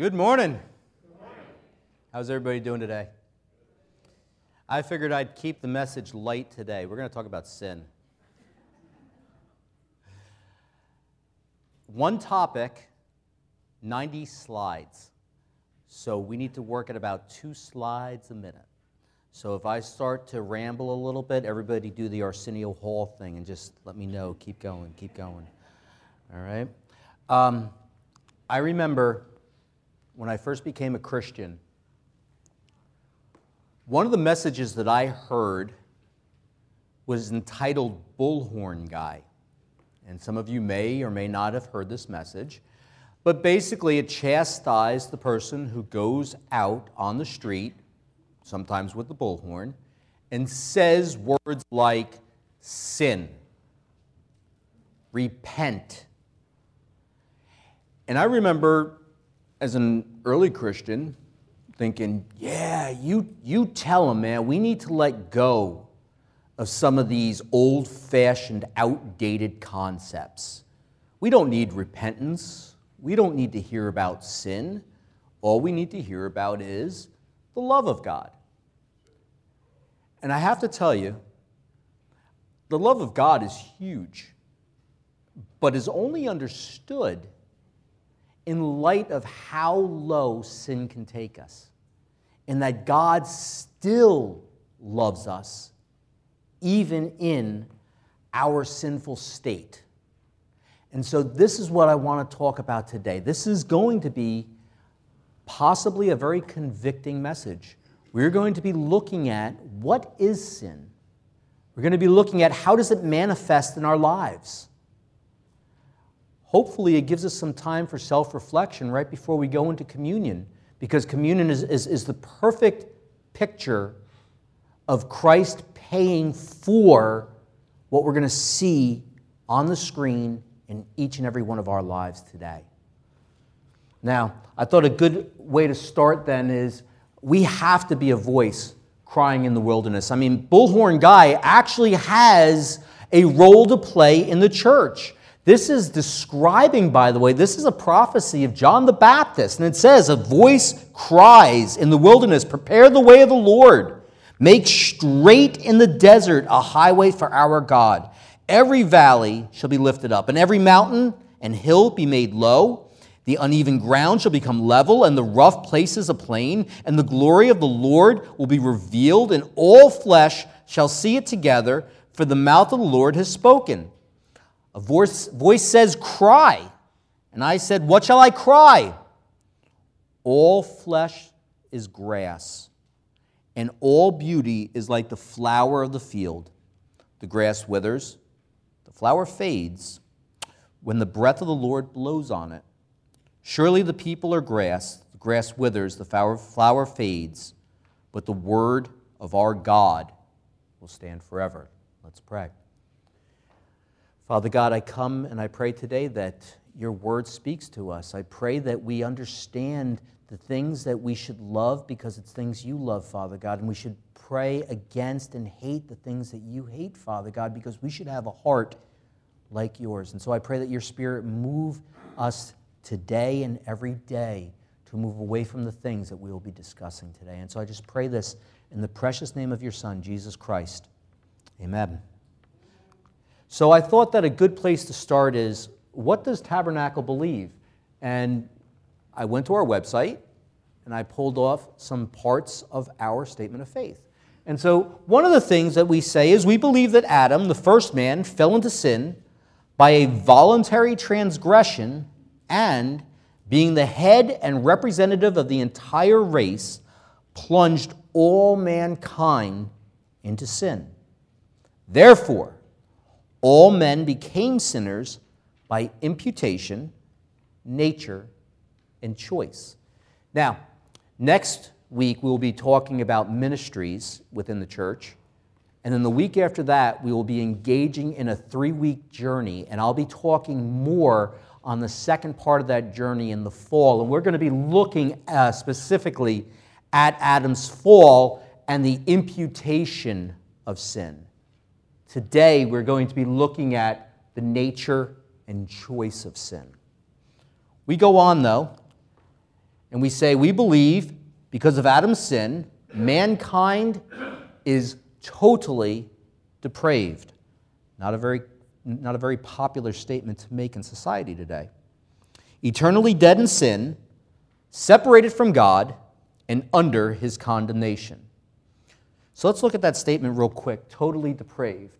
Good morning. How's everybody doing today? I figured I'd keep the message light today. We're going to talk about sin. One topic, 90 slides. So we need to work at about 2 slides a minute. So if I start to ramble a little bit, everybody do the Arsenio Hall thing and just let me know. Keep going, keep going. All right? I remember when I first became a Christian, one of the messages that I heard was entitled Bullhorn Guy. And some of you may or may not have heard this message. But basically it chastised the person who goes out on the street, sometimes with the bullhorn, and says words like sin, repent. And I remember as an early Christian thinking, yeah, you tell them, man, we need to let go of some of these old-fashioned, outdated concepts. We don't need repentance. We don't need to hear about sin. All we need to hear about is the love of God. And I have to tell you, the love of God is huge, but is only understood in light of how low sin can take us, and that God still loves us even in our sinful state. And so this is what I want to talk about today. This is going to be possibly a very convicting message. We're going to be looking at what is sin. We're going to be looking at how does it manifest in our lives. Hopefully it gives us some time for self-reflection right before we go into communion, because communion is the perfect picture of Christ paying for what we're going to see on the screen in each and every one of our lives today. Now, I thought a good way to start then is we have to be a voice crying in the wilderness. I mean, Bullhorn Guy actually has a role to play in the church. This is describing, by the way, this is a prophecy of John the Baptist. And it says, a voice cries in the wilderness, prepare the way of the Lord. Make straight in the desert a highway for our God. Every valley shall be lifted up, and every mountain and hill be made low. The uneven ground shall become level, and the rough places a plain. And the glory of the Lord will be revealed, and all flesh shall see it together, for the mouth of the Lord has spoken. A voice says, cry. And I said, what shall I cry? All flesh is grass, and all beauty is like the flower of the field. The grass withers, the flower fades, when the breath of the Lord blows on it. Surely the people are grass, the grass withers, the flower fades, but the word of our God will stand forever. Let's pray. Father God, I come and I pray today that your word speaks to us. I pray that we understand the things that we should love because it's things you love, Father God, and we should pray against and hate the things that you hate, Father God, because we should have a heart like yours. And so I pray that your Spirit move us today and every day to move away from the things that we will be discussing today. And so I just pray this in the precious name of your Son, Jesus Christ. Amen. So I thought that a good place to start is, what does Tabernacle believe? And I went to our website, and I pulled off some parts of our statement of faith. And so one of the things that we say is we believe that Adam, the first man, fell into sin by a voluntary transgression and, being the head and representative of the entire race, plunged all mankind into sin. Therefore, all men became sinners by imputation, nature, and choice. Now, next week we will be talking about ministries within the church. And then the week after that, we will be engaging in a 3-week journey. And I'll be talking more on the second part of that journey in the fall. And we're going to be looking specifically at Adam's fall and the imputation of sin. Today, we're going to be looking at the nature and choice of sin. We go on, though, and we say we believe because of Adam's sin, mankind is totally depraved. Not a very popular statement to make in society today. Eternally dead in sin, separated from God, and under his condemnation. So let's look at that statement real quick. Totally depraved.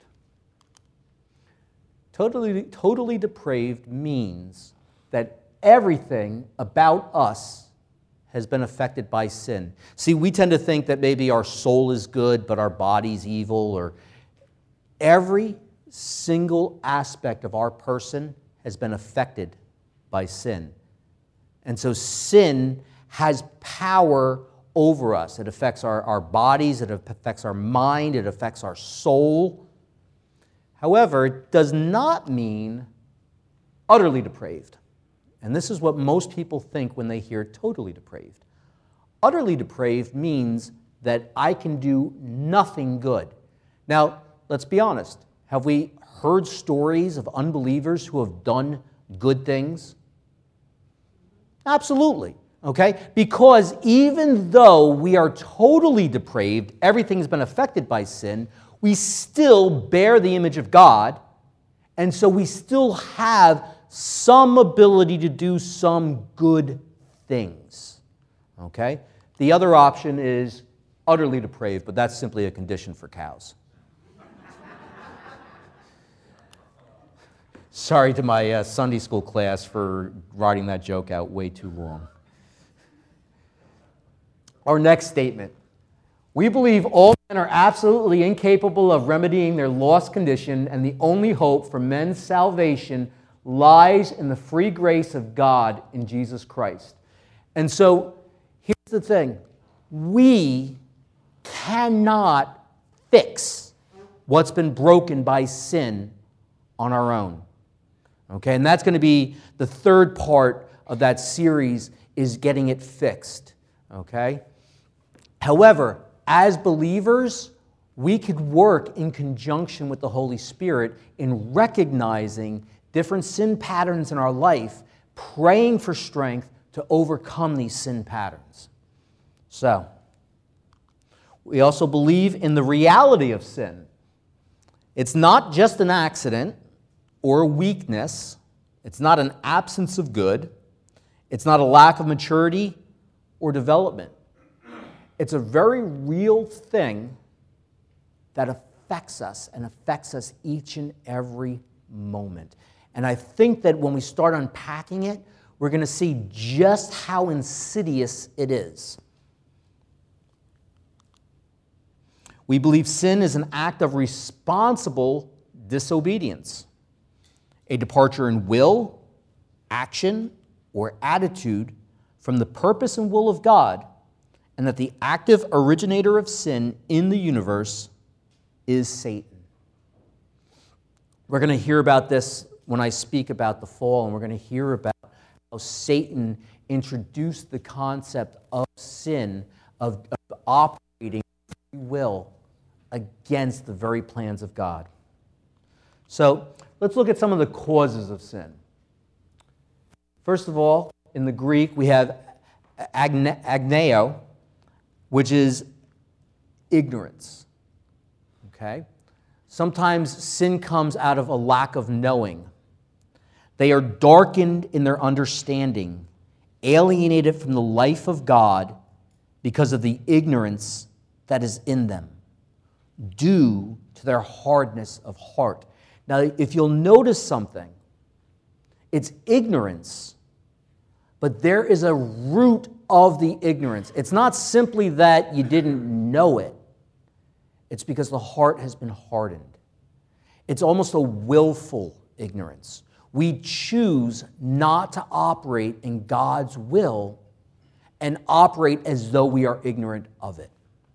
Totally depraved means that everything about us has been affected by sin. See, we tend to think that maybe our soul is good, but our body's evil, or every single aspect of our person has been affected by sin. And so sin has power over us. It affects our bodies, it affects our mind, it affects our soul. However, it does not mean utterly depraved. And this is what most people think when they hear totally depraved. Utterly depraved means that I can do nothing good. Now, let's be honest. Have we heard stories of unbelievers who have done good things? Absolutely. Okay? Because even though we are totally depraved, everything's been affected by sin, we still bear the image of God, and so we still have some ability to do some good things. Okay? The other option is utterly depraved, but that's simply a condition for cows. Sorry to my Sunday school class for writing that joke out way too long. Our next statement. We believe all men are absolutely incapable of remedying their lost condition, and the only hope for men's salvation lies in the free grace of God in Jesus Christ. And so, here's the thing. We cannot fix what's been broken by sin on our own. Okay, and that's going to be the third part of that series, is getting it fixed. Okay? However, as believers, we could work in conjunction with the Holy Spirit in recognizing different sin patterns in our life, praying for strength to overcome these sin patterns. So, we also believe in the reality of sin. It's not just an accident or a weakness. It's not an absence of good. It's not a lack of maturity or development. It's a very real thing that affects us and affects us each and every moment. And I think that when we start unpacking it, we're going to see just how insidious it is. We believe sin is an act of responsible disobedience, a departure in will, action, or attitude from the purpose and will of God, and that the active originator of sin in the universe is Satan. We're going to hear about this when I speak about the fall, and we're going to hear about how Satan introduced the concept of sin, of operating free will against the very plans of God. So let's look at some of the causes of sin. First of all, in the Greek, we have agneo, which is ignorance. Okay? Sometimes sin comes out of a lack of knowing. They are darkened in their understanding, alienated from the life of God because of the ignorance that is in them, due to their hardness of heart. Now, if you'll notice something, it's ignorance, but there is a root of the ignorance. It's not simply that you didn't know it. It's because the heart has been hardened. It's almost a willful ignorance. We choose not to operate in God's will and operate as though we are ignorant of it.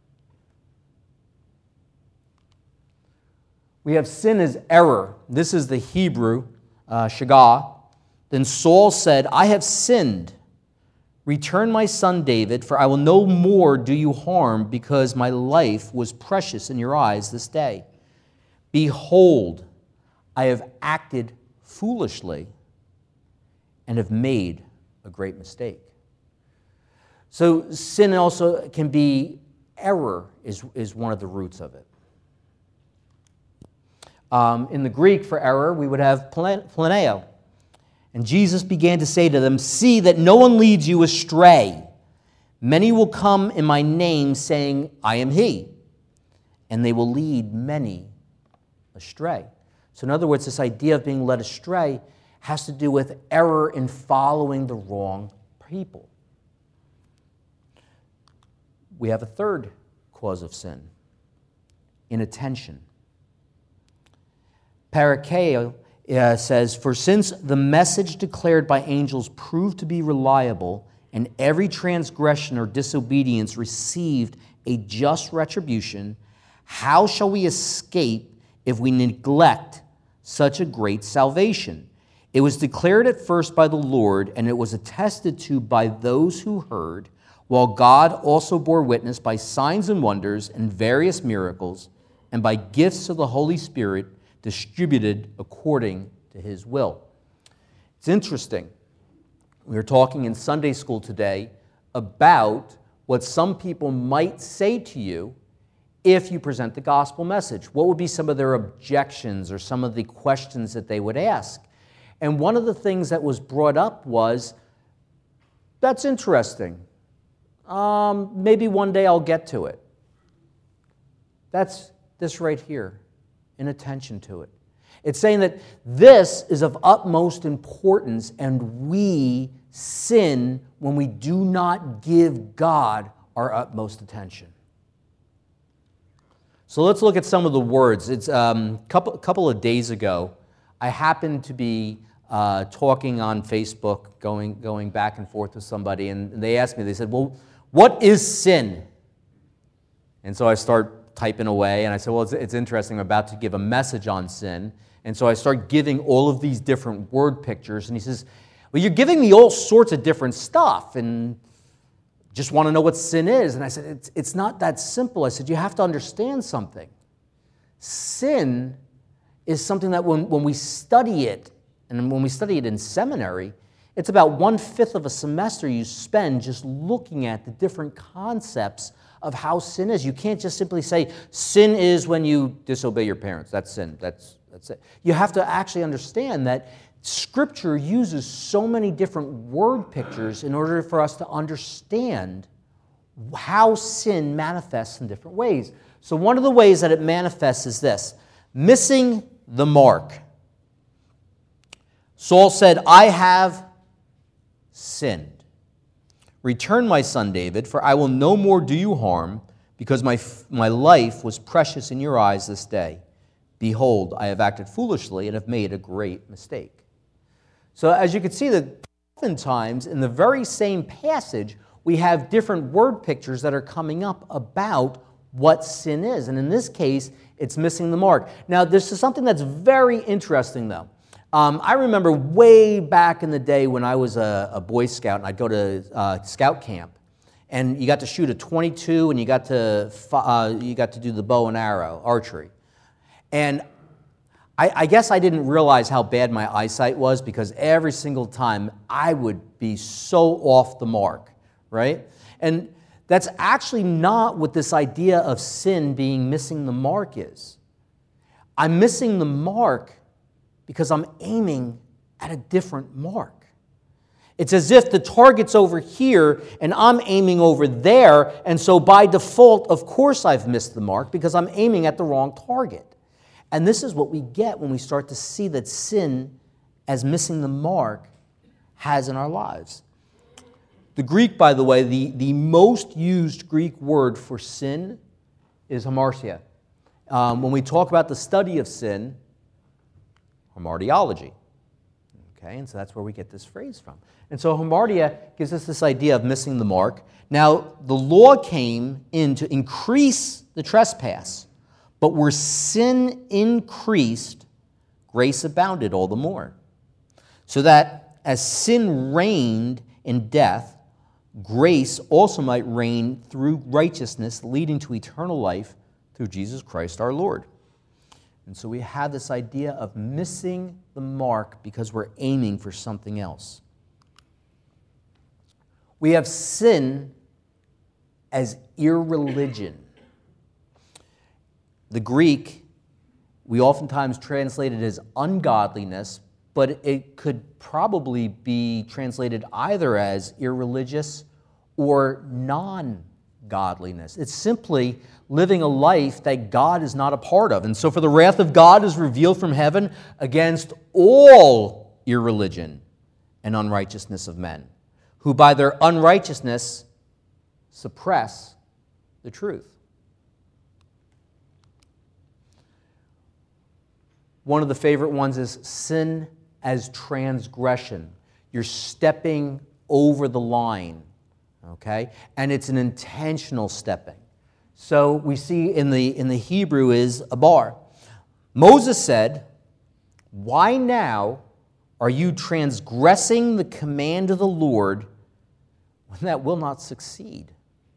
We have sin as error. This is the Hebrew, shagah. Then Saul said, I have sinned. Return my son David, for I will no more do you harm, because my life was precious in your eyes this day. Behold, I have acted foolishly and have made a great mistake. So sin also can be error, is one of the roots of it. In the Greek, for error, we would have planeo. And Jesus began to say to them, "See that no one leads you astray. Many will come in my name, saying, 'I am he,' and they will lead many astray." So in other words, this idea of being led astray has to do with error in following the wrong people. We have a third cause of sin: inattention. Parakeo says, "For since the message declared by angels proved to be reliable, and every transgression or disobedience received a just retribution, how shall we escape if we neglect such a great salvation? It was declared at first by the Lord, and it was attested to by those who heard, while God also bore witness by signs and wonders and various miracles, and by gifts of the Holy Spirit distributed according to his will." It's interesting. We were talking in Sunday school today about what some people might say to you if you present the gospel message. What would be some of their objections or some of the questions that they would ask? And one of the things that was brought up was, "That's interesting. Maybe one day I'll get to it." That's this right here, inattention to it. It's saying that this is of utmost importance, and we sin when we do not give God our utmost attention. So let's look at some of the words. It's a couple of days ago, I happened to be talking on Facebook, going back and forth with somebody, and they asked me, they said, "Well, what is sin?" And so I start typing away, and I said, "Well, it's interesting. I'm about to give a message on sin." And so I start giving all of these different word pictures, and he says, "Well, you're giving me all sorts of different stuff, and just want to know what sin is." And I said, it's not that simple. I said, you have to understand something. Sin is something that when we study it, and when we study it in seminary, it's about 1/5 of a semester you spend just looking at the different concepts of how sin is. You can't just simply say, sin is when you disobey your parents. That's sin. That's it. You have to actually understand that Scripture uses so many different word pictures in order for us to understand how sin manifests in different ways. So one of the ways that it manifests is this: missing the mark. Saul said, "I have sinned. Return, my son David, for I will no more do you harm, because my life was precious in your eyes this day. Behold, I have acted foolishly and have made a great mistake." So as you can see, that oftentimes in the very same passage, we have different word pictures that are coming up about what sin is. And in this case, it's missing the mark. Now, this is something that's very interesting, though. I remember way back in the day when I was a Boy Scout, and I'd go to scout camp, and you got to shoot a .22, and you got to do the bow and arrow, archery. And I guess I didn't realize how bad my eyesight was, because every single time I would be so off the mark, right? And that's actually not what this idea of sin being missing the mark is. I'm missing the mark because I'm aiming at a different mark. It's as if the target's over here and I'm aiming over there, and so by default, of course I've missed the mark because I'm aiming at the wrong target. And this is what we get when we start to see that sin, as missing the mark, has in our lives. The Greek, by the way, the most used Greek word for sin is hamartia. When we talk about the study of sin, hamartiology. Okay, and so that's where we get this phrase from. And so hamartia gives us this idea of missing the mark. Now, the law came in to increase the trespass. But where sin increased, grace abounded all the more. So that as sin reigned in death, grace also might reign through righteousness, leading to eternal life through Jesus Christ our Lord. And so we have this idea of missing the mark because we're aiming for something else. We have sin as irreligion. The Greek, we oftentimes translate it as ungodliness, but it could probably be translated either as irreligious or non-godliness. It's simply living a life that God is not a part of. And so for the wrath of God is revealed from heaven against all irreligion and unrighteousness of men, who by their unrighteousness suppress the truth. One of the favorite ones is sin as transgression. You're stepping over the line, okay? And it's an intentional stepping. So we see in the Hebrew is a bar. Moses said, "Why now are you transgressing the command of the Lord when that will not succeed?"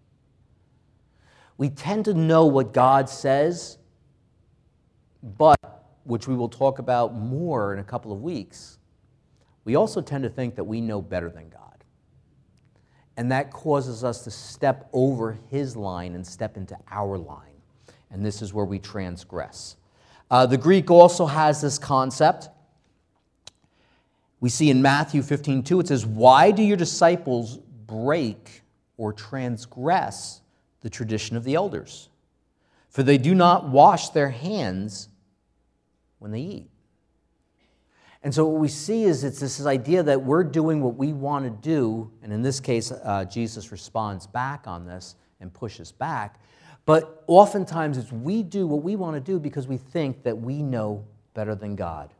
We tend to know what God says, but, which we will talk about more in a couple of weeks, we also tend to think that we know better than God. And that causes us to step over His line and step into our line. And this is where we transgress. The Greek also has this concept. We see in Matthew 15:2, it says, "Why do your disciples break or transgress the tradition of the elders? For they do not wash their hands when they eat." And so what we see is it's this idea that we're doing what we want to do, and in this case, Jesus responds back on this and pushes back. But oftentimes it's we do what we want to do because we think that we know better than God.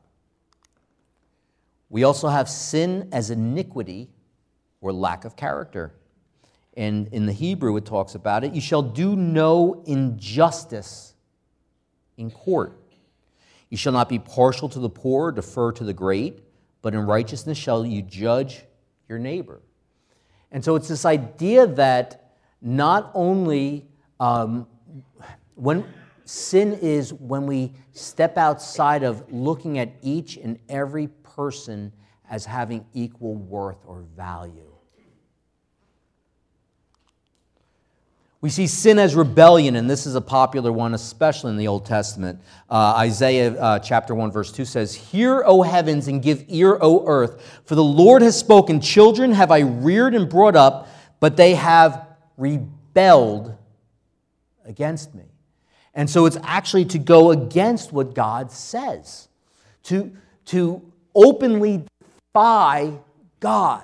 We also have sin as iniquity or lack of character. And in the Hebrew it talks about it, "You shall do no injustice in court. You shall not be partial to the poor, or defer to the great, but in righteousness shall you judge your neighbor." And so it's this idea that not only when sin is when we step outside of looking at each and every person as having equal worth or value. We see sin as rebellion, and this is a popular one, especially in the Old Testament. Isaiah chapter 1, verse 2 says, "Hear, O heavens, and give ear, O earth, for the Lord has spoken. Children have I reared and brought up, but they have rebelled against me." And so it's actually to go against what God says, to openly defy God.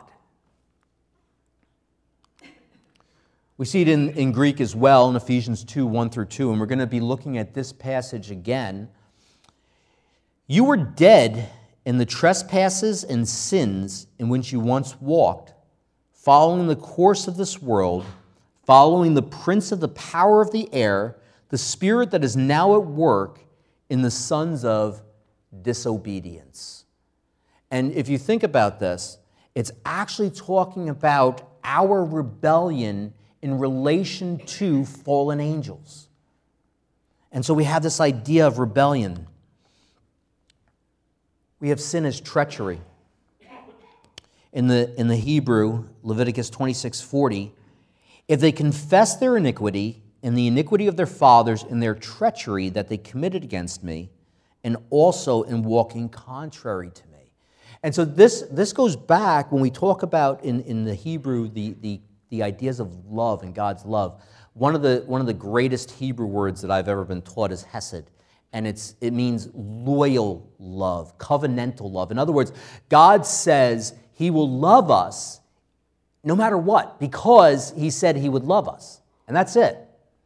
We see it in Greek as well in Ephesians 2, 1 through 2, and we're going to be looking at this passage again. "You were dead in the trespasses and sins in which you once walked, following the course of this world, following the prince of the power of the air, the spirit that is now at work in the sons of disobedience." And if you think about this, it's actually talking about our rebellion in relation to fallen angels. And so we have this idea of rebellion. We have sin as treachery. In the Hebrew, Leviticus 26:40, "If they confess their iniquity and the iniquity of their fathers in their treachery that they committed against me, and also in walking contrary to me." And so this goes back when we talk about in the Hebrew the ideas of love and God's love. One of the greatest Hebrew words that I've ever been taught is hesed, and it means loyal love, covenantal love. In other words, God says He will love us no matter what, because He said He would love us, and that's it.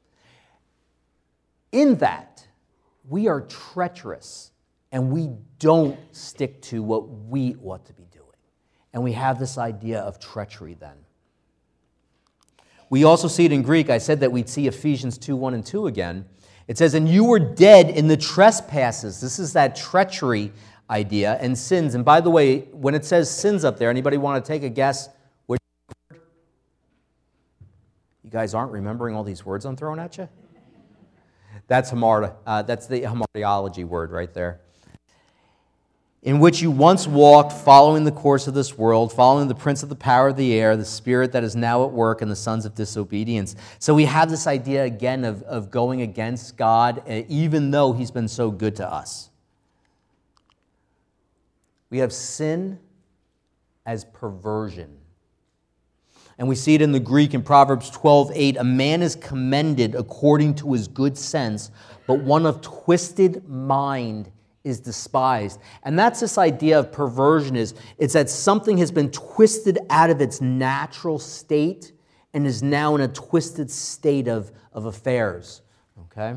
In that, we are treacherous, and we don't stick to what we ought to be doing. And we have this idea of treachery then. We also see it in Greek. I said that we'd see Ephesians 2, 1 and 2 again. It says, "And you were dead in the trespasses." This is that treachery idea, "and sins." And by the way, when it says sins up there, anybody want to take a guess which word? You guys aren't remembering all these words I'm throwing at you? That's the hamartiology word right there. in which you once walked, following the course of this world, following the prince of the power of the air, the spirit that is now at work in the sons of disobedience. So we have this idea again of going against God, even though he's been so good to us. We have sin as perversion. And we see it in the Greek in Proverbs 12:8. A man is commended according to his good sense, but one of twisted mind is despised. And that's this idea of perversion it's that something has been twisted out of its natural state and is now in a twisted state of affairs. Okay?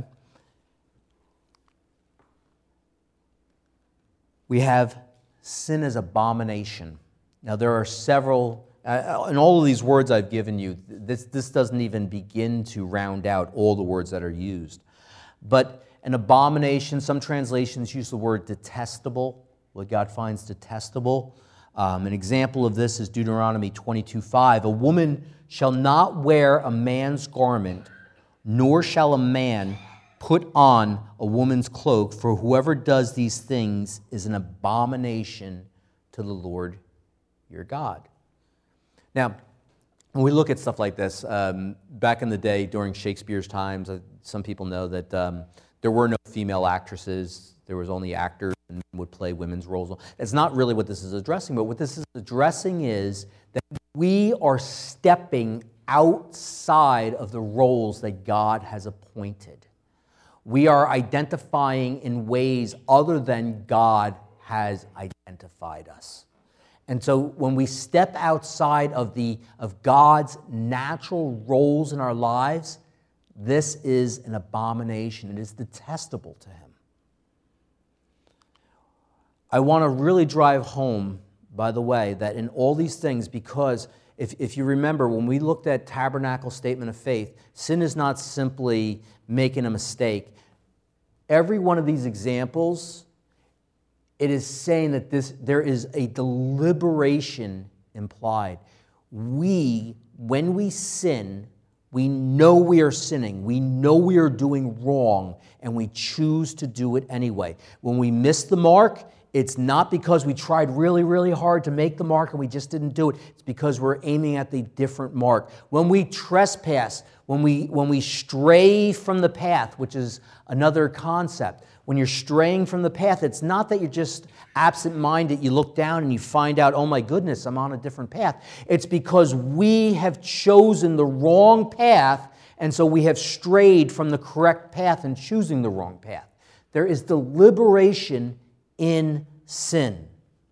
We have sin as abomination. Now there are several, in all of these words I've given you, this doesn't even begin to round out all the words that are used. But an abomination, some translations use the word detestable, what God finds detestable. An example of this is Deuteronomy 22:5. A woman shall not wear a man's garment, nor shall a man put on a woman's cloak, for whoever does these things is an abomination to the Lord your God. Now, when we look at stuff like this, back in the day during Shakespeare's times, some people know that there were no female actresses. There was only actors and men would play women's roles. It's not really what this is addressing, but what this is addressing is that we are stepping outside of the roles that God has appointed. We are identifying in ways other than God has identified us. And so when we step outside of God's natural roles in our lives, this is an abomination. It is detestable to him. I want to really drive home, by the way, that in all these things, because if you remember, when we looked at Tabernacle Statement of Faith, sin is not simply making a mistake. Every one of these examples, it is saying that there is a deliberation implied. When we sin, we know we are sinning. We know we are doing wrong, and we choose to do it anyway. When we miss the mark, it's not because we tried really, really hard to make the mark and we just didn't do it. It's because we're aiming at the different mark. When we trespass, when we stray from the path, which is another concept, when you're straying from the path, it's not that you're just absent-minded, you look down and you find out, oh my goodness, I'm on a different path. It's because we have chosen the wrong path, and so we have strayed from the correct path and choosing the wrong path. There is deliberation in sin.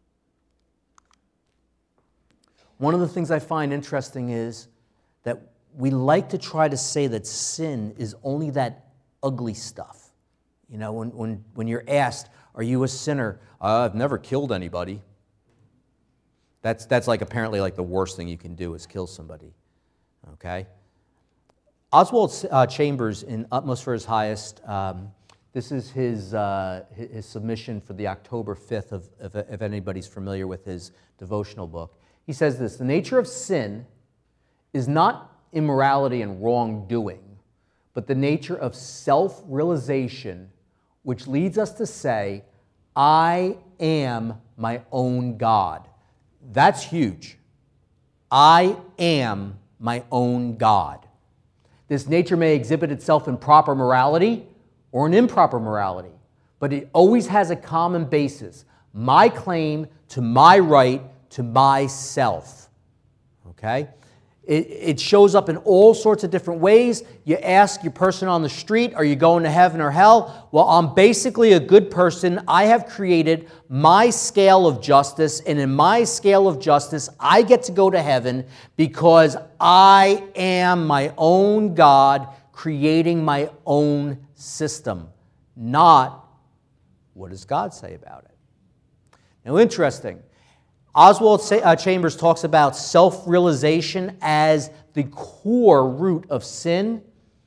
One of the things I find interesting is that we like to try to say that sin is only that ugly stuff. You know, when you're asked, are you a sinner? I've never killed anybody. That's like apparently like the worst thing you can do is kill somebody. Okay? Oswald Chambers in Utmost for His Highest, this is his submission for the October 5th, if anybody's familiar with his devotional book. He says this: the nature of sin is not immorality and wrongdoing, but the nature of self-realization, which leads us to say, I am my own God. That's huge. I am my own God. This nature may exhibit itself in proper morality or in improper morality, but it always has a common basis: my claim to my right to myself. Okay? It shows up in all sorts of different ways. You ask your person on the street, are you going to heaven or hell? Well, I'm basically a good person. I have created my scale of justice, and in my scale of justice, I get to go to heaven because I am my own God, creating my own system, not what does God say about it. Now, interesting. Oswald Chambers talks about self-realization as the core root of sin.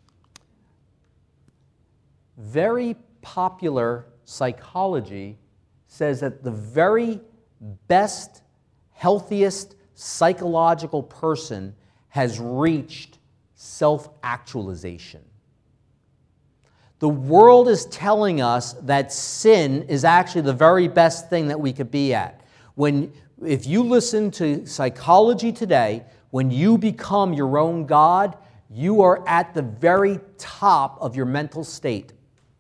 Very popular psychology says that the very best, healthiest psychological person has reached self-actualization. The world is telling us that sin is actually the very best thing that we could be at. If you listen to psychology today, when you become your own God, you are at the very top of your mental state.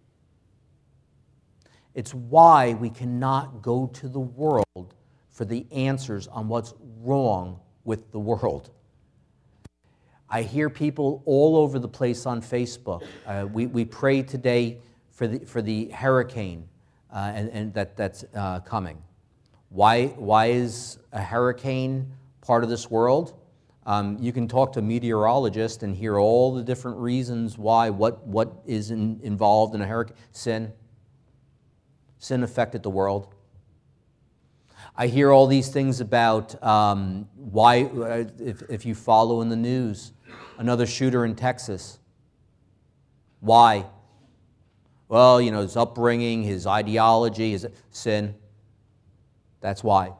It's why we cannot go to the world for the answers on what's wrong with the world. I hear people all over the place on Facebook. We pray today for the hurricane and that's coming. Why is a hurricane part of this world? You can talk to a meteorologist and hear all the different reasons why. What is involved in a hurricane? Sin. Sin affected the world. I hear all these things about why, if you follow in the news, another shooter in Texas. Why? Well, his upbringing, his ideology, his sin. That's why.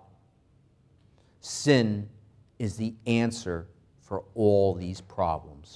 Sin is the answer for all these problems.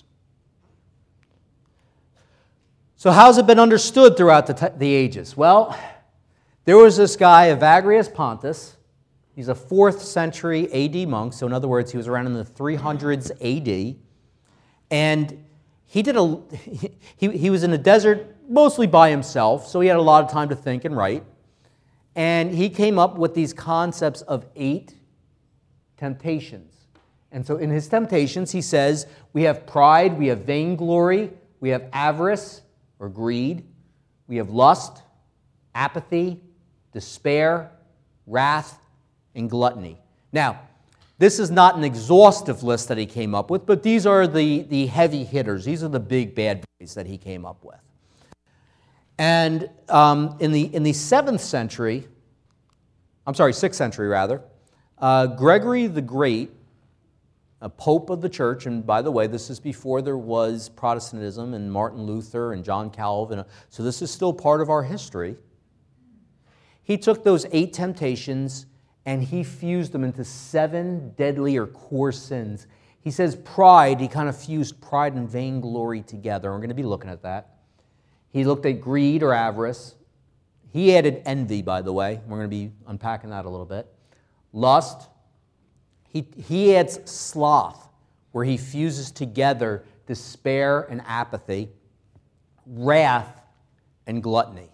So how's it been understood throughout the ages? Well, there was this guy, Evagrius Pontus. He's a 4th century AD monk, so in other words, he was around in the 300s AD. And he was in a desert mostly by himself, so he had a lot of time to think and write. And he came up with these concepts of 8 temptations. And so in his temptations, he says, we have pride, we have vainglory, we have avarice or greed, we have lust, apathy, despair, wrath, and gluttony. Now, this is not an exhaustive list that he came up with, but these are the heavy hitters. These are the big bad boys that he came up with. And in the 6th century rather, Gregory the Great, a pope of the church, and by the way, this is before there was Protestantism and Martin Luther and John Calvin, so this is still part of our history. He took those 8 temptations and he fused them into 7 deadly or core sins. He says pride, he kind of fused pride and vainglory together. We're going to be looking at that. He looked at greed or avarice. He added envy, by the way. We're going to be unpacking that a little bit. Lust. He adds sloth, where he fuses together despair and apathy, wrath and gluttony.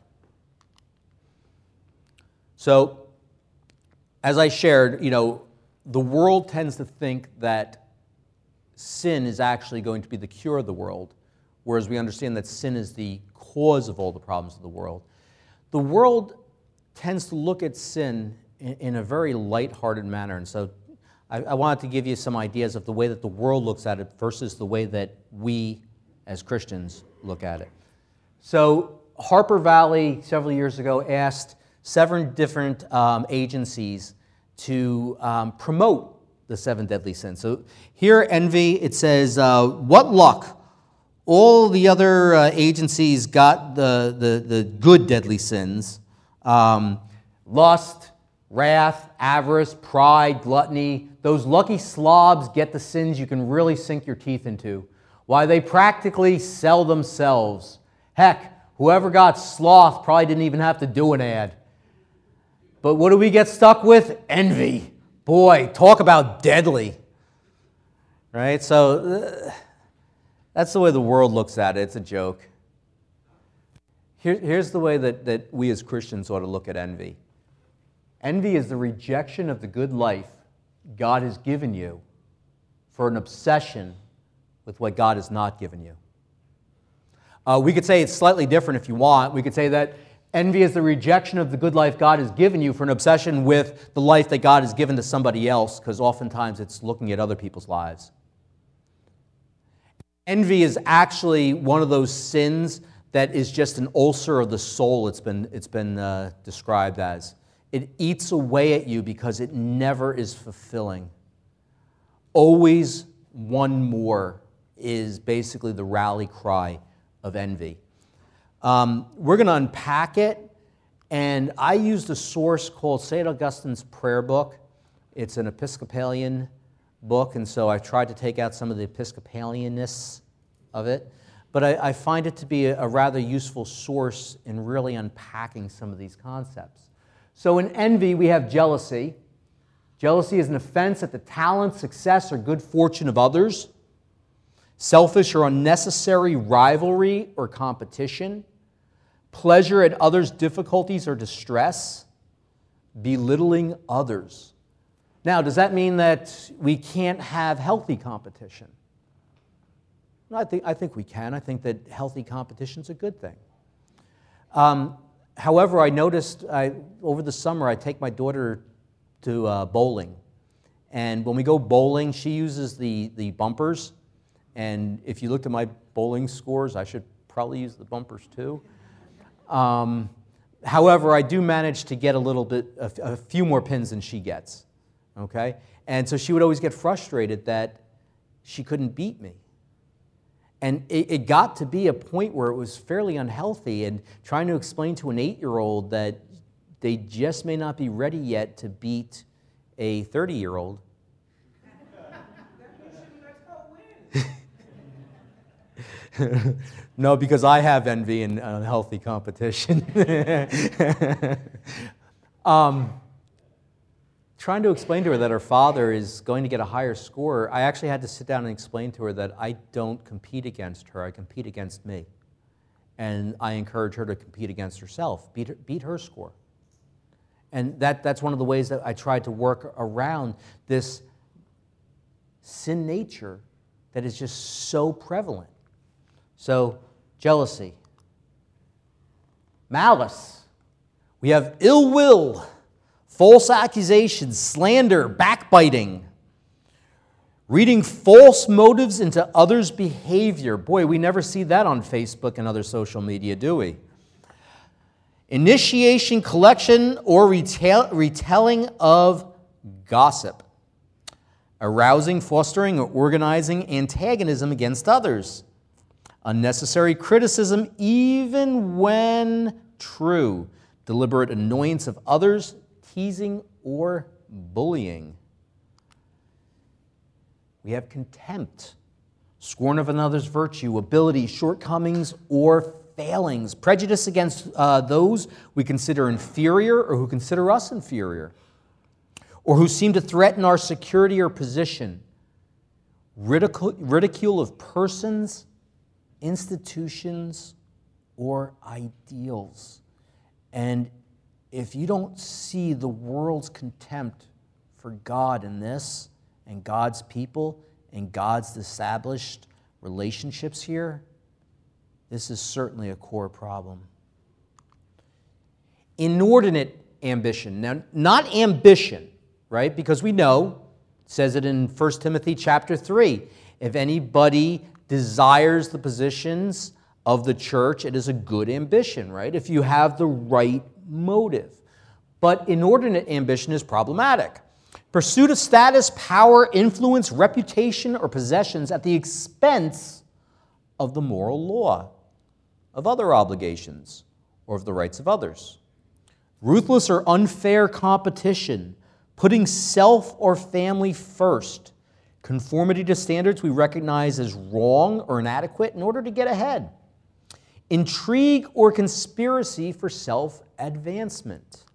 So, as I shared, the world tends to think that sin is actually going to be the cure of the world, whereas we understand that sin is the cause of all the problems of the world. The world tends to look at sin in a very lighthearted manner, and so I wanted to give you some ideas of the way that the world looks at it versus the way that we as Christians look at it. So Harper Valley several years ago asked 7 different agencies to promote the 7 deadly sins. So here, envy, it says, what luck. All the other agencies got the good deadly sins. Lust, wrath, avarice, pride, gluttony. Those lucky slobs get the sins you can really sink your teeth into. Why, they practically sell themselves. Heck, whoever got sloth probably didn't even have to do an ad. But what do we get stuck with? Envy. Boy, talk about deadly. Right? So that's the way the world looks at it. It's a joke. Here's the way that we as Christians ought to look at envy. Envy is the rejection of the good life God has given you for an obsession with what God has not given you. We could say it's slightly different if you want. We could say that envy is the rejection of the good life God has given you for an obsession with the life that God has given to somebody else, because oftentimes it's looking at other people's lives. Envy is actually one of those sins that is just an ulcer of the soul, it's been described as. It eats away at you because it never is fulfilling. Always one more is basically the rally cry of envy. We're going to unpack it, and I used a source called St. Augustine's Prayer Book. It's an Episcopalian book, and so I tried to take out some of the Episcopalianness of it. but I find it to be a rather useful source in really unpacking some of these concepts. So in envy, we have jealousy. Jealousy is an offense at the talent, success, or good fortune of others. Selfish or unnecessary rivalry or competition. Pleasure at others' difficulties or distress. Belittling others. Now, does that mean that we can't have healthy competition? No, I think we can. I think that healthy competition is a good thing. However, I noticed over the summer I take my daughter to bowling. And when we go bowling, she uses the bumpers. And if you looked at my bowling scores, I should probably use the bumpers too. However, I do manage to get a few more pins than she gets. Okay? And so she would always get frustrated that she couldn't beat me. And it got to be a point where it was fairly unhealthy, and trying to explain to an 8-year-old that they just may not be ready yet to beat a 30-year-old. No, because I have envy and unhealthy competition. Trying to explain to her that her father is going to get a higher score, I actually had to sit down and explain to her that I don't compete against her, I compete against me. And I encourage her to compete against herself, beat her score. And that's one of the ways that I tried to work around this sin nature that is just so prevalent. So, jealousy, malice, we have ill will, false accusations, slander, backbiting, reading false motives into others' behavior. Boy, we never see that on Facebook and other social media, do we? Initiation, collection, or retelling of gossip. Arousing, fostering, or organizing antagonism against others. Unnecessary criticism, even when true. Deliberate annoyance of others, teasing, or bullying. We have contempt, scorn of another's virtue, ability, shortcomings, or failings. Prejudice against those we consider inferior or who consider us inferior, or who seem to threaten our security or position. Ridicule of persons, institutions, or ideals. And if you don't see the world's contempt for God in this, and God's people, and God's established relationships here, this is certainly a core problem. Inordinate ambition. Now, not ambition, right? Because we know, it says it in 1 Timothy chapter 3, if anybody desires the positions of the church, it is a good ambition, right? If you have the right motive. But inordinate ambition is problematic. Pursuit of status, power, influence, reputation, or possessions at the expense of the moral law, of other obligations, or of the rights of others. Ruthless or unfair competition, putting self or family first. Conformity to standards we recognize as wrong or inadequate in order to get ahead. Intrigue or conspiracy for self-advancement.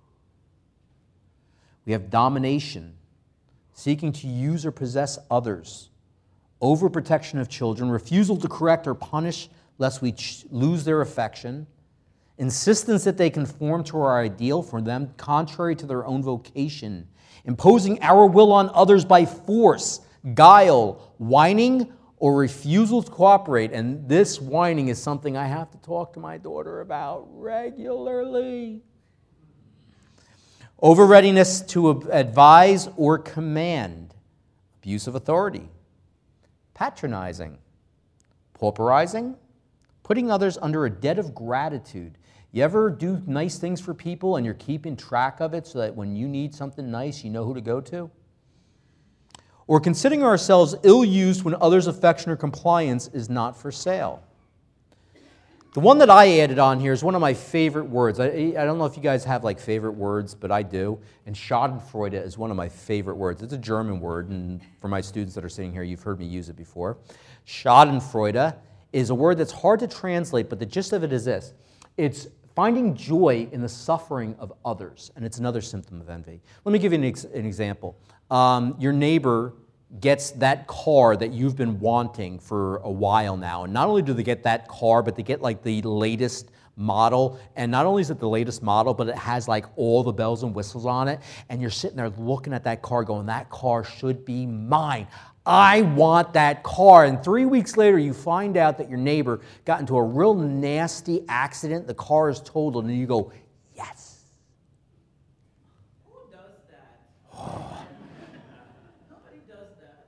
We have domination, seeking to use or possess others. Overprotection of children, refusal to correct or punish lest we lose their affection. Insistence that they conform to our ideal for them contrary to their own vocation. Imposing our will on others by force, guile, whining, or refusal to cooperate. And this whining is something I have to talk to my daughter about regularly. Overreadiness to advise or command. Abuse of authority. Patronizing. Pauperizing. Putting others under a debt of gratitude. You ever do nice things for people and you're keeping track of it so that when you need something nice, you know who to go to? Or considering ourselves ill-used when others' affection or compliance is not for sale. The one that I added on here is one of my favorite words. I don't know if you guys have like favorite words, but I do. And Schadenfreude is one of my favorite words. It's a German word, and for my students that are sitting here, you've heard me use it before. Schadenfreude is a word that's hard to translate, but the gist of it is this. It's finding joy in the suffering of others, and it's another symptom of envy. Let me give you an example. Your neighbor gets that car that you've been wanting for a while now, and not only do they get that car, but they get like the latest model, and not only is it the latest model, but it has like all the bells and whistles on it, and you're sitting there looking at that car going, that car should be mine. I want that car. And 3 weeks later, you find out that your neighbor got into a real nasty accident, the car is totaled, and you go, yes. Who does that? Nobody does that.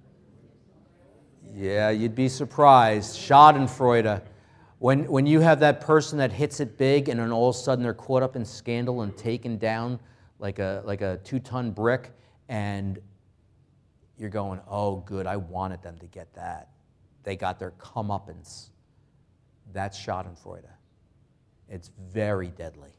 Yeah, you'd be surprised. Schadenfreude. When you have that person that hits it big and then all of a sudden they're caught up in scandal and taken down like a 2-ton brick, and you're going, oh, good, I wanted them to get that. They got their comeuppance. That's Schadenfreude. It's very deadly.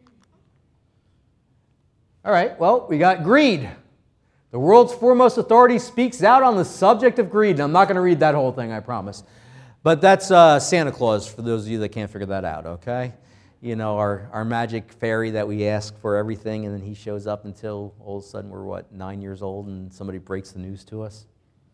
All right, well, we got greed. The world's foremost authority speaks out on the subject of greed. And I'm not going to read that whole thing, I promise. But that's Santa Claus, for those of you that can't figure that out, okay? You know, our magic fairy that we ask for everything, and then he shows up until all of a sudden we're, 9 years old, and somebody breaks the news to us?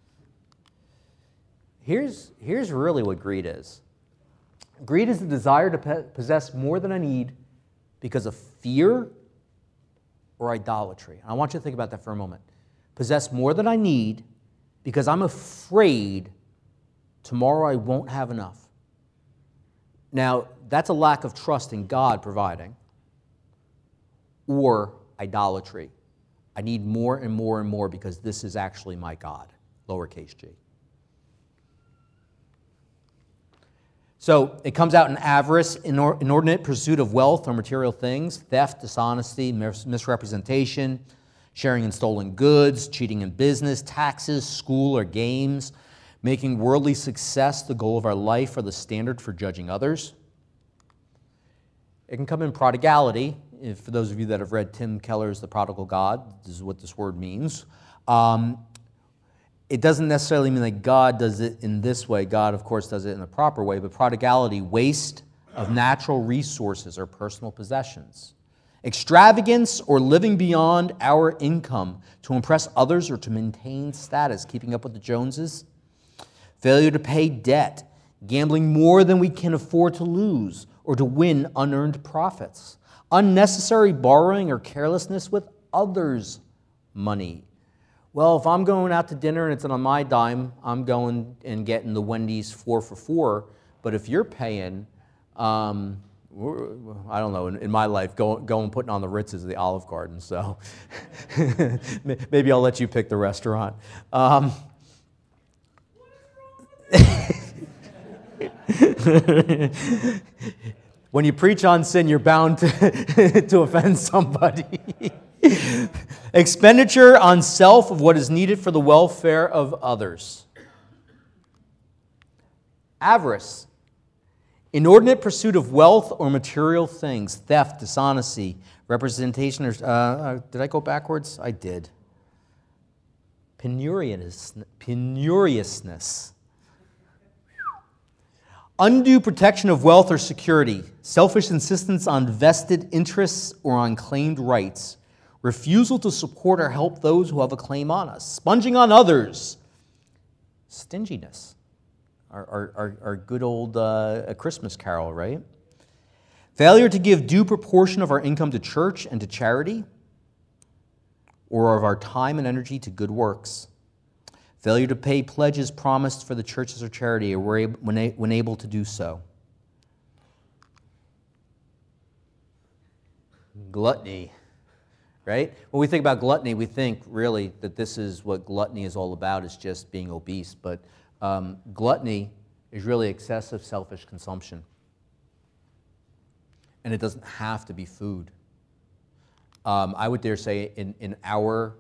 Here's really what greed is. Greed is the desire to possess more than I need because of fear or idolatry. And I want you to think about that for a moment. Possess more than I need because I'm afraid tomorrow I won't have enough. Now, that's a lack of trust in God providing, or idolatry. I need more and more and more because this is actually my God, lowercase g. So it comes out in avarice, inordinate pursuit of wealth or material things, theft, dishonesty, misrepresentation, sharing in stolen goods, cheating in business, taxes, school or games, making worldly success the goal of our life or the standard for judging others. It can come in prodigality. For those of you that have read Tim Keller's The Prodigal God, this is what this word means. It doesn't necessarily mean that God does it in this way. God, of course, does it in the proper way, but prodigality, waste of natural resources or personal possessions. Extravagance or living beyond our income to impress others or to maintain status, keeping up with the Joneses. Failure to pay debt, gambling more than we can afford to lose or to win unearned profits. Unnecessary borrowing or carelessness with others' money. Well, if I'm going out to dinner and it's on my dime, I'm going and getting the Wendy's 4 for $4. But if you're paying, I don't know, in my life, going putting on the Ritz's or the Olive Garden. So maybe I'll let you pick the restaurant. When you preach on sin, you're bound to offend somebody. Expenditure on self of what is needed for the welfare of others. Avarice. Inordinate pursuit of wealth or material things. Theft, dishonesty, representation. Did I go backwards? I did. Penuriousness. Undue protection of wealth or security. Selfish insistence on vested interests or on claimed rights. Refusal to support or help those who have a claim on us. Sponging on others. Stinginess. Our good old A Christmas Carol, right? Failure to give due proportion of our income to church and to charity, or of our time and energy to good works. Failure to pay pledges promised for the churches or charity, or when able to do so. Gluttony. Right? When we think about gluttony, we think really that this is what gluttony is all about, is just being obese. But gluttony is really excessive selfish consumption. And it doesn't have to be food. I would dare say in our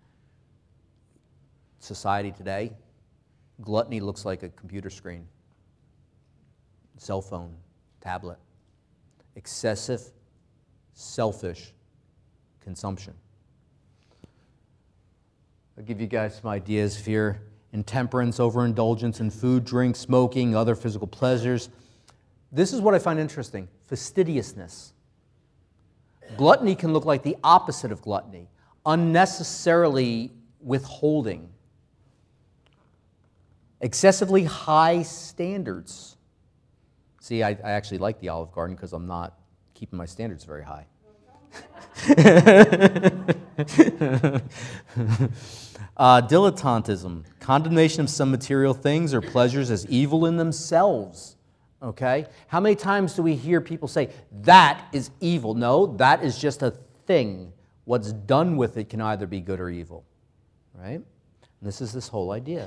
society today, gluttony looks like a computer screen, cell phone, tablet. Excessive, selfish consumption. I'll give you guys some ideas if you're intemperance, overindulgence in food, drink, smoking, other physical pleasures. This is what I find interesting, fastidiousness. Gluttony can look like the opposite of gluttony, unnecessarily withholding, excessively high standards. See, I actually like the Olive Garden because I'm not keeping my standards very high. Dilettantism, condemnation of some material things or pleasures as evil in themselves. Okay? How many times do we hear people say, that is evil? No, that is just a thing. What's done with it can either be good or evil. Right? And this is this whole idea.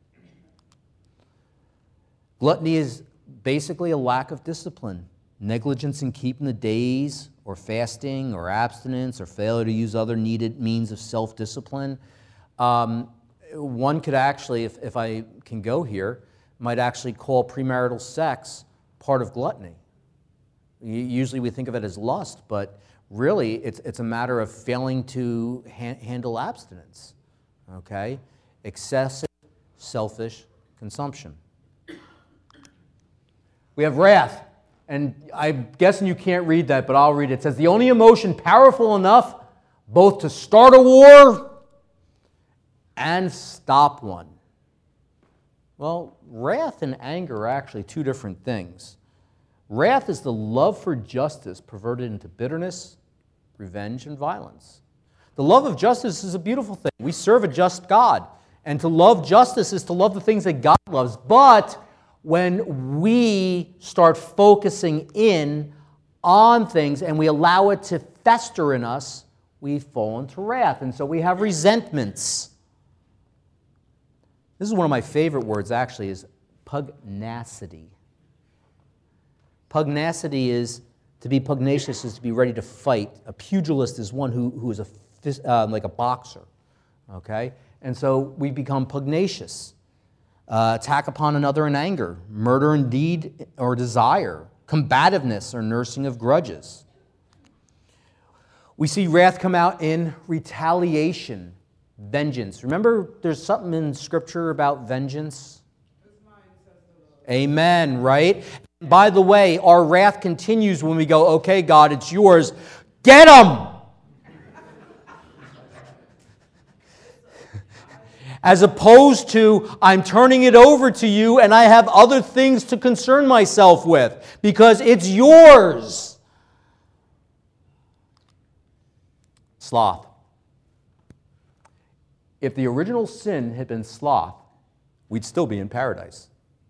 Gluttony is basically a lack of discipline, negligence in keeping the days, or fasting, or abstinence, or failure to use other needed means of self-discipline. One could actually, if I can go here, might actually call premarital sex part of gluttony. Usually we think of it as lust, but really it's a matter of failing to handle abstinence, okay? Excessive, selfish consumption. We have wrath, and I'm guessing you can't read that, but I'll read it. It says, the only emotion powerful enough both to start a war and stop one. Well, wrath and anger are actually two different things. Wrath is the love for justice perverted into bitterness, revenge, and violence. The love of justice is a beautiful thing. We serve a just God, and to love justice is to love the things that God loves. But when we start focusing in on things and we allow it to fester in us, we fall into wrath. And so we have resentments. This is one of my favorite words, actually, is pugnacity. Pugnacity is, to be pugnacious is to be ready to fight. A pugilist is one who is like a boxer, okay? And so we become pugnacious. Attack upon another in anger, murder in deed or desire, combativeness or nursing of grudges. We see wrath come out in retaliation, vengeance. Remember, there's something in Scripture about vengeance? Amen, right? By the way, our wrath continues when we go, okay, God, it's yours. Get them! As opposed to, I'm turning it over to you and I have other things to concern myself with because it's yours. Sloth. If the original sin had been sloth, we'd still be in paradise.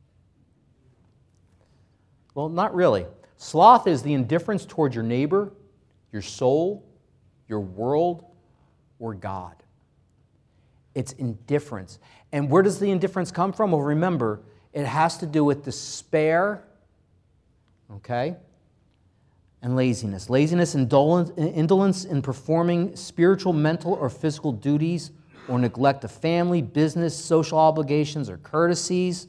Well, not really. Sloth is the indifference toward your neighbor, your soul, your world, or God. It's indifference. And where does the indifference come from? Well, remember, it has to do with despair, okay, and laziness. Laziness, indolence in performing spiritual, mental, or physical duties, or neglect of family, business, social obligations, or courtesies.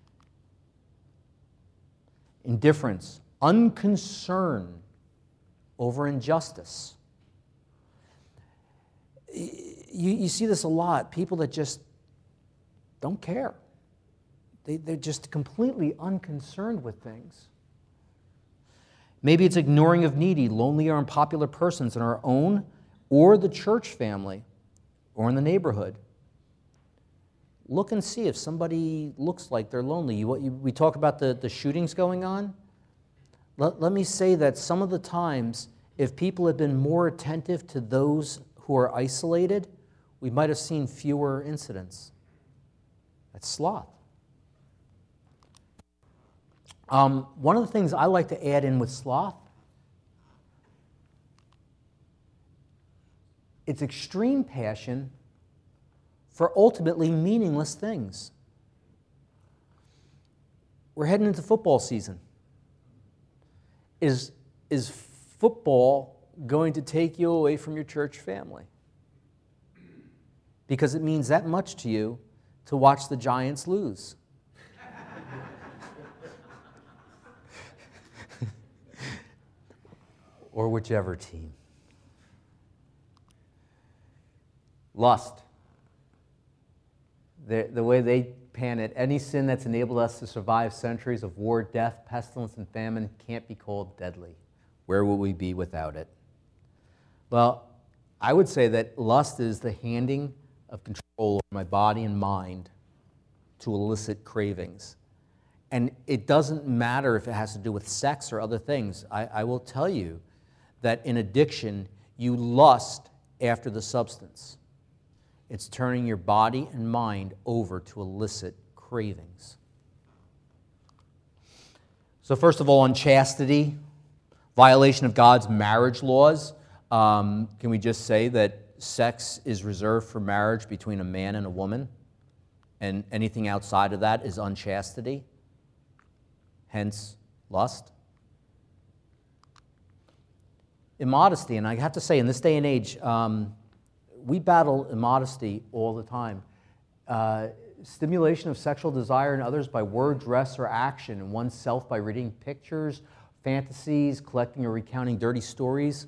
Indifference, unconcern over injustice. You see this a lot. People that just don't care. They're just completely unconcerned with things. Maybe it's ignoring of needy, lonely, or unpopular persons in our own or the church family or in the neighborhood. Look and see if somebody looks like they're lonely. We talk about the shootings going on. Let me say that some of the times, if people had been more attentive to those who are isolated, we might have seen fewer incidents. That's sloth. One of the things I like to add in with sloth, it's extreme passion for ultimately meaningless things. We're heading into football season. Is football going to take you away from your church family? Because it means that much to you to watch the Giants lose. Or whichever team. The way they pan it, any sin that's enabled us to survive centuries of war, death, pestilence, and famine can't be called deadly. Where will we be without it? Well, I would say that lust is the handing of control over my body and mind to illicit cravings. And it doesn't matter if it has to do with sex or other things. I will tell you that in addiction, you lust after the substance. It's turning your body and mind over to illicit cravings. So first of all, on chastity, violation of God's marriage laws. Can we just say that sex is reserved for marriage between a man and a woman, and anything outside of that is unchastity, hence lust? Immodesty, and I have to say, in this day and age, we battle immodesty all the time. Stimulation of sexual desire in others by word, dress, or action, and oneself by reading pictures, fantasies, collecting or recounting dirty stories.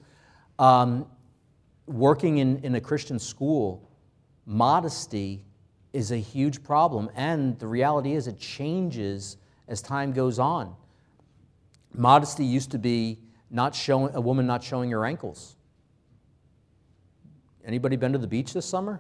Working in a Christian school, modesty is a huge problem, and the reality is it changes as time goes on. Modesty used to be a woman not showing her ankles. Anybody been to the beach this summer?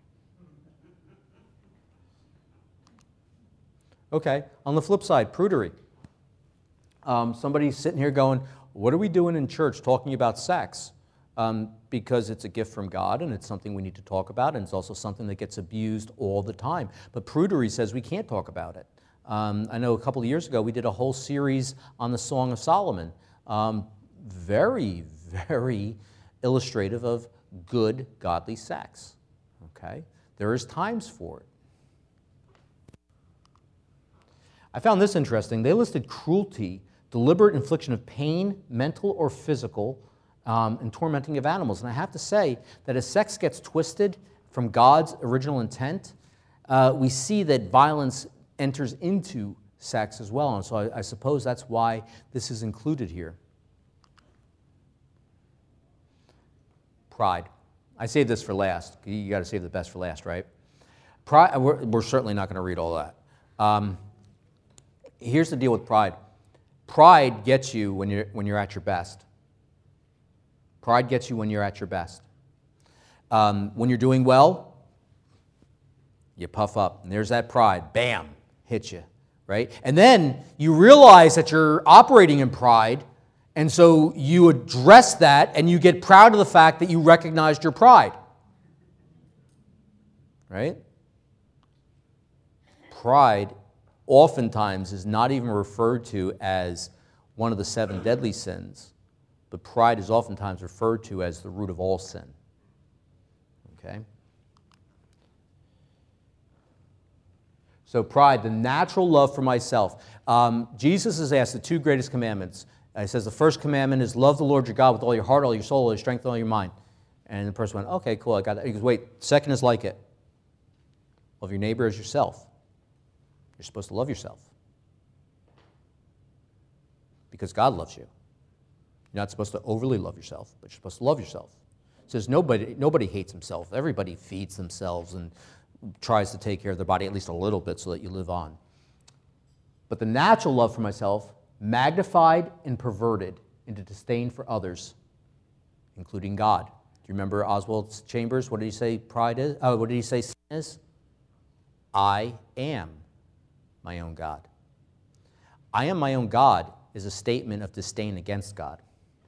Okay, on the flip side, prudery. Somebody's sitting here going, what are we doing in church talking about sex? Because it's a gift from God, and it's something we need to talk about, and it's also something that gets abused all the time. But prudery says we can't talk about it. I know a couple of years ago we did a whole series on the Song of Solomon. Very, very illustrative of good, godly sex. Okay? There is times for it. I found this interesting. They listed cruelty, deliberate infliction of pain, mental or physical, and tormenting of animals. And I have to say that as sex gets twisted from God's original intent, we see that violence enters into sex as well. And so I suppose that's why this is included here. Pride. I saved this for last. You got to save the best for last, right? Pride. We're certainly not going to read all that. Here's the deal with pride. Pride gets you when you're at your best. Pride gets you when you're at your best. When you're doing well, you puff up, and there's that pride. Bam, hits you, right? And then you realize that you're operating in pride, and so you address that, and you get proud of the fact that you recognized your pride, right? Pride oftentimes is not even referred to as one of the 7 deadly sins, but pride is oftentimes referred to as the root of all sin. Okay? So pride, the natural love for myself. Jesus is asked the 2 greatest commandments. He says the first commandment is love the Lord your God with all your heart, all your soul, all your strength, all your mind. And the person went, okay, cool, I got that. He goes, wait, second is like it. Love your neighbor as yourself. You're supposed to love yourself. Because God loves you. You're not supposed to overly love yourself, but you're supposed to love yourself. It says nobody hates himself. Everybody feeds themselves and tries to take care of their body at least a little bit so that you live on. But the natural love for myself, magnified and perverted into disdain for others, including God. Do you remember Oswald Chambers? What did he say pride is? What did he say sin is? I am my own God. I am my own God is a statement of disdain against God.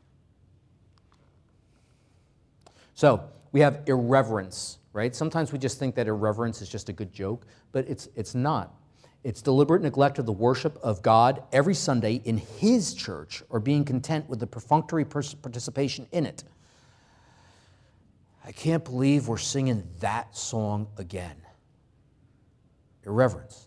So we have irreverence, right? Sometimes we just think that irreverence is just a good joke, but it's not. It's deliberate neglect of the worship of God every Sunday in His church, or being content with the perfunctory participation in it. I can't believe we're singing that song again. Irreverence.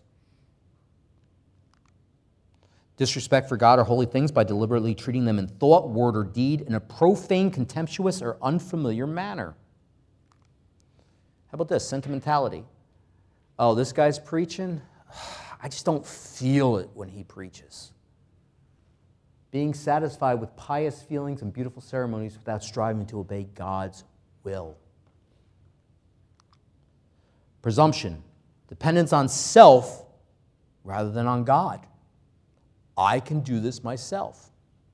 Disrespect for God or holy things by deliberately treating them in thought, word, or deed in a profane, contemptuous, or unfamiliar manner. How about this? Sentimentality. Oh, this guy's preaching? I just don't feel it when he preaches. Being satisfied with pious feelings and beautiful ceremonies without striving to obey God's will. Presumption. Dependence on self rather than on God. I can do this myself.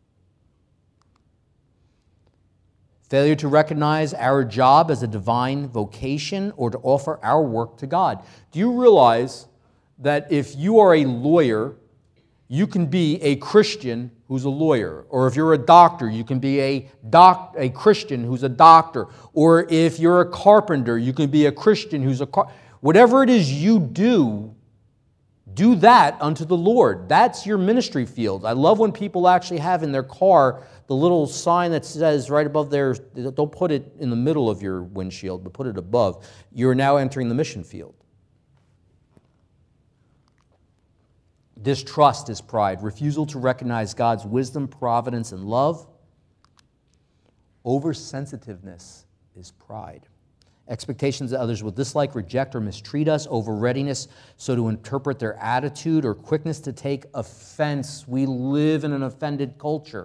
Failure to recognize our job as a divine vocation or to offer our work to God. Do you realize that if you are a lawyer, you can be a Christian who's a lawyer? Or if you're a doctor, you can be a Christian who's a doctor. Or if you're a carpenter, you can be a Christian who's a carpenter. Whatever it is you do that unto the Lord. That's your ministry field. I love when people actually have in their car the little sign that says right above there, don't put it in the middle of your windshield, but put it above. You're now entering the mission field. Distrust is pride. Refusal to recognize God's wisdom, providence, and love. Oversensitiveness is pride. Expectations that others will dislike, reject, or mistreat us. Over readiness so to interpret their attitude, or quickness to take offense. We live in an offended culture.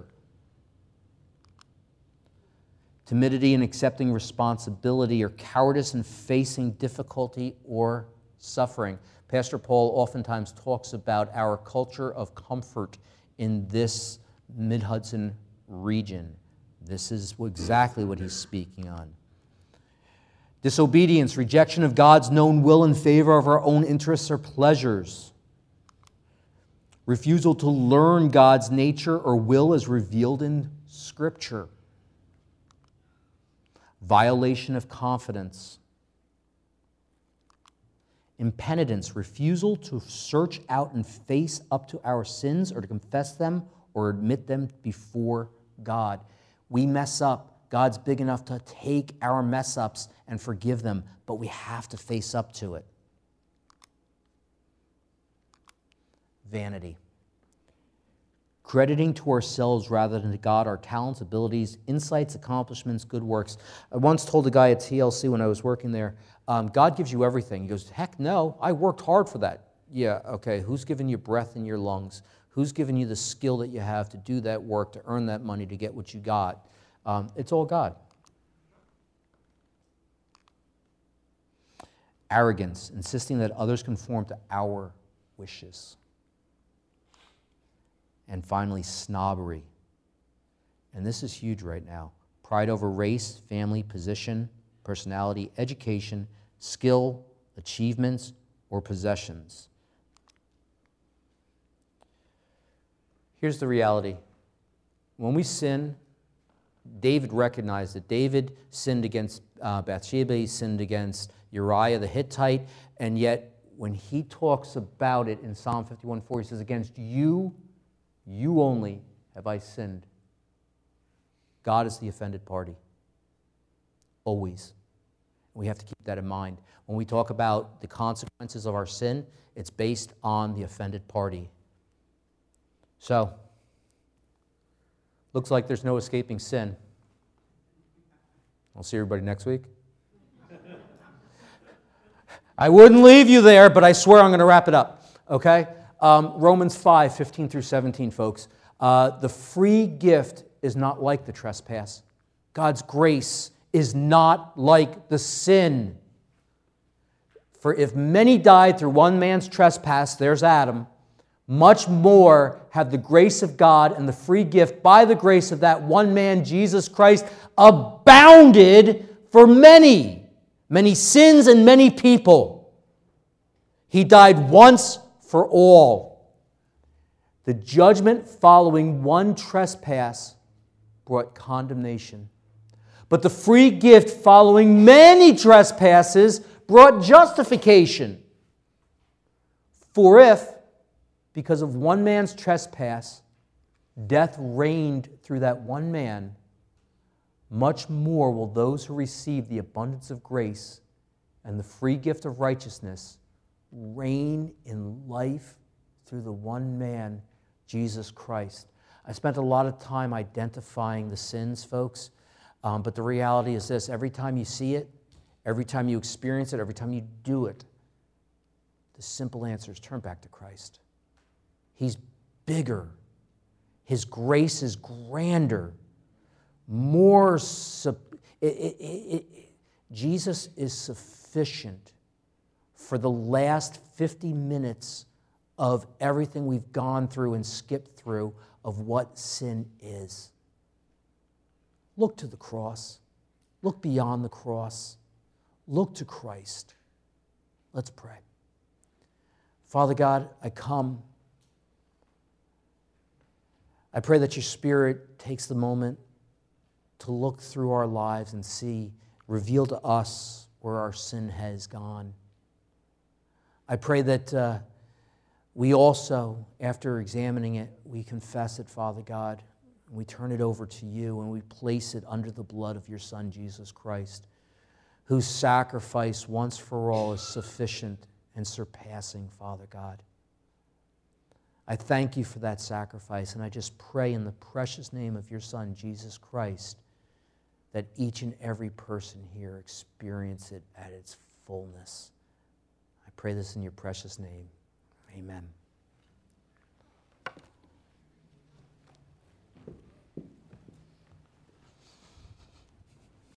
Timidity in accepting responsibility, or cowardice in facing difficulty or suffering. Pastor Paul oftentimes talks about our culture of comfort in this Mid-Hudson region. This is exactly what he's speaking on. Disobedience, rejection of God's known will in favor of our own interests or pleasures. Refusal to learn God's nature or will as revealed in Scripture. Violation of confidence. Impenitence, refusal to search out and face up to our sins or to confess them or admit them before God. We mess up. God's big enough to take our mess-ups and forgive them, but we have to face up to it. Vanity. Crediting to ourselves rather than to God our talents, abilities, insights, accomplishments, good works. I once told a guy at TLC when I was working there, God gives you everything. He goes, heck no, I worked hard for that. Yeah, okay, who's given you breath in your lungs? Who's given you the skill that you have to do that work, to earn that money, to get what you got? It's all God. Arrogance, insisting that others conform to our wishes. And finally, snobbery. And this is huge right now. Pride over race, family, position, personality, education, skill, achievements, or possessions. Here's the reality. When we sin, David recognized it. David sinned against Bathsheba, he sinned against Uriah the Hittite, and yet when he talks about it in Psalm 51:4, he says, against you only have I sinned. God is the offended party. Always. We have to keep that in mind. When we talk about the consequences of our sin, it's based on the offended party. So, looks like there's no escaping sin. I'll see everybody next week. I wouldn't leave you there, but I swear I'm going to wrap it up. Okay? Romans 5:15 through 17, folks. The free gift is not like the trespass. God's grace is not like the sin. For if many died through one man's trespass, there's Adam, much more have the grace of God and the free gift by the grace of that one man, Jesus Christ, abounded for many sins and many people. He died once for all. The judgment following one trespass brought condemnation. But the free gift following many trespasses brought justification. For if, because of one man's trespass, death reigned through that one man, much more will those who receive the abundance of grace and the free gift of righteousness reign in life through the one man, Jesus Christ. I spent a lot of time identifying the sins, folks, but the reality is this: every time you see it, every time you experience it, every time you do it, the simple answer is turn back to Christ. He's bigger. His grace is grander. Jesus is sufficient for the last 50 minutes of everything we've gone through and skipped through of what sin is. Look to the cross. Look beyond the cross. Look to Christ. Let's pray. Father God, I come. I pray that your Spirit takes the moment to look through our lives and see, reveal to us where our sin has gone. I pray that we also, after examining it, we confess it, Father God. We turn it over to you and we place it under the blood of your Son, Jesus Christ, whose sacrifice once for all is sufficient and surpassing, Father God. I thank you for that sacrifice, and I just pray in the precious name of your Son, Jesus Christ, that each and every person here experience it at its fullness. I pray this in your precious name. Amen.